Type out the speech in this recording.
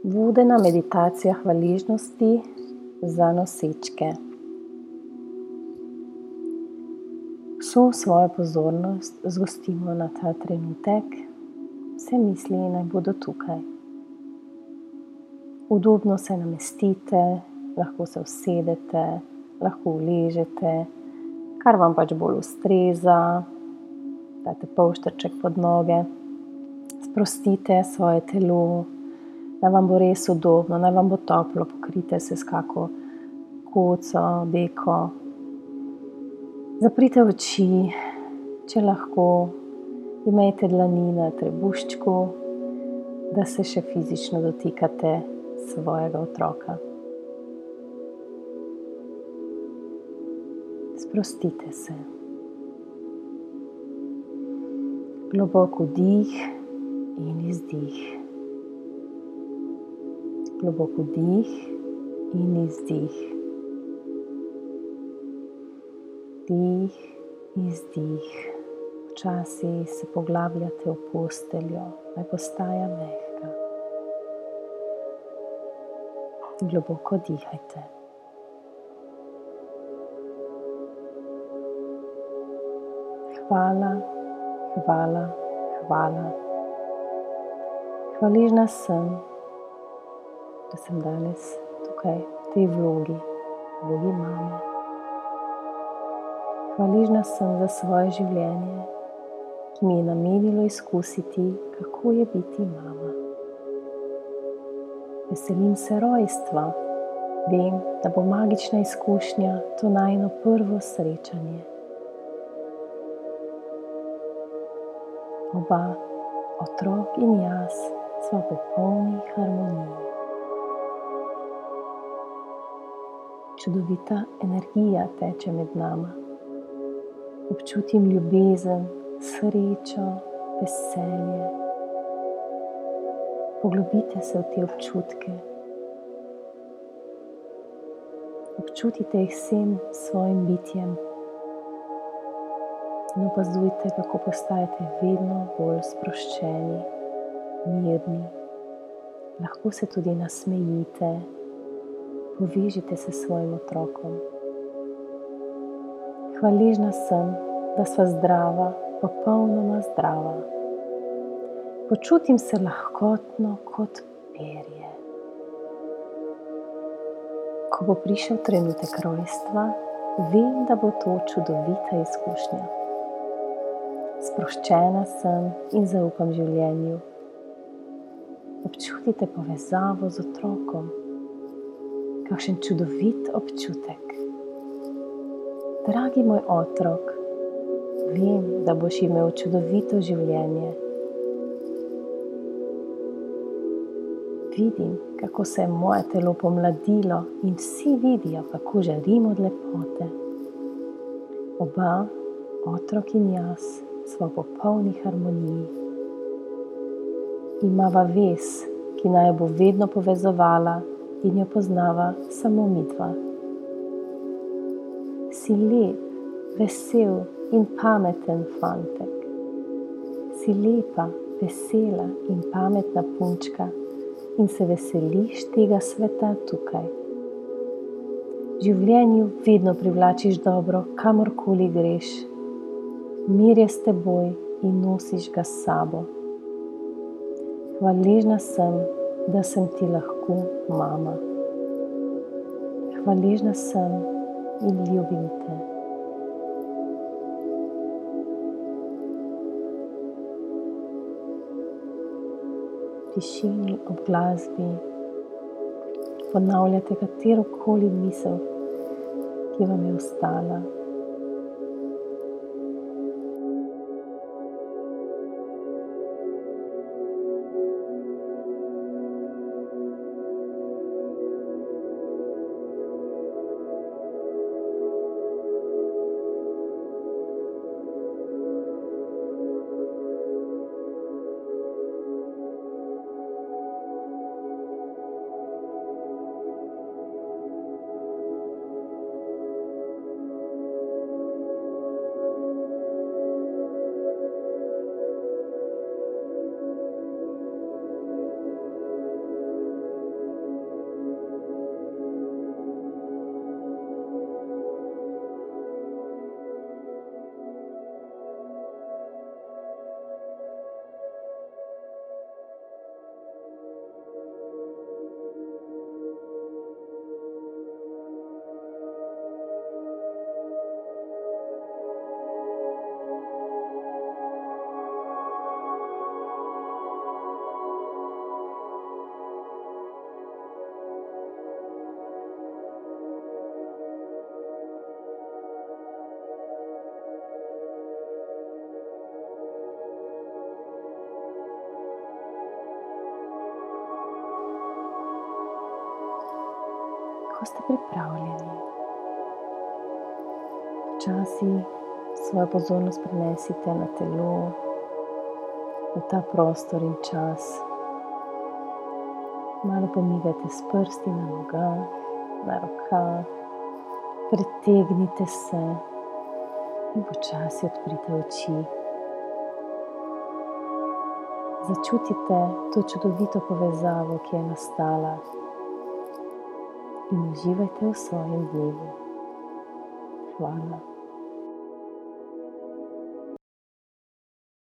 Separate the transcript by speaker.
Speaker 1: Vodena meditacija hvaležnosti za nosečke. Vso svojo pozornost zgostimo na ta trenutek, vse misli naj bodo tukaj. Udobno se namestite, lahko se usedete, lahko ležete, kar vam pač bolj ustreza, date polštrček pod noge, sprostite svoje telo, da vam bo res udobno, da vam bo toplo, pokrijte se s kako koco, deko. Zaprite oči, če lahko, imejte dlani na trebuščku, da se še fizično dotikate svojega otroka. Sprostite se. Globok vdih in izdih. Globok vdih in izdih. Vdih, izdih. Včasih se poglabljate v posteljo, naj postaja mehka. Globoko dihajte. Hvala, hvala, hvala. Hvaležna sem, da sem danes tukaj v tej vlogi mame. Hvaležna sem za svoje življenje, ki mi je namenilo izkusiti, kako je biti mama. Veselim se rojstva, vem, da bo magična izkušnja to najino prvo srečanje. Oba, otrok in jaz, sva v popolni harmoniji. Čudovita energija teče med nama. Občutim ljubezen, srečo, veselje. Poglobite se v te občutke. Občutite jih vsem svojim bitjem. In opazujte, kako postajate vedno bolj sproščeni, mirni. Lahko se tudi nasmejite. Povežite se s svojim otrokom. Hvaležna sem, da sva zdrava, popolnoma zdrava. Počutim se lahkotno kot perje. Ko bo prišel trenutek rojstva, vem, da bo to čudovita izkušnja. Sproščena sem in zaupam življenju. Občutite povezavo z otrokom. Kakšen čudovit občutek. Dragi moj otrok, vem, da boš imel čudovito življenje. Vidim, kako se je moje telo pomladilo in vsi vidijo, kako žarim od lepote. Oba, otrok in jaz, sva v popolni harmoniji. Imava vez, ki naju bo vedno povezovala in jo poznava samo midva. Si lep, vesel in pameten fantek. Si lepa, vesela in pametna punčka in se veseliš tega sveta tukaj. Življenju vedno privlačiš dobro, kamorkoli greš. Mir je s teboj in nosiš ga s sabo. Hvaležna sem, da sem ti lahko mama. Hvaležna sem in ljubim te. V tišini ob glasbi ponavljate katerokoli misel, ki vam je ostala. ko ste pripravljeni, počasi svojo pozornost prenesite na telo, v ta prostor in čas. Malo pomigajte s prsti na nogah, na rokah, pretegnite se in počasi odprite oči. Začutite to čudovito povezavo, ki je nastala, in uživajte v svojem dnevu. Hvala.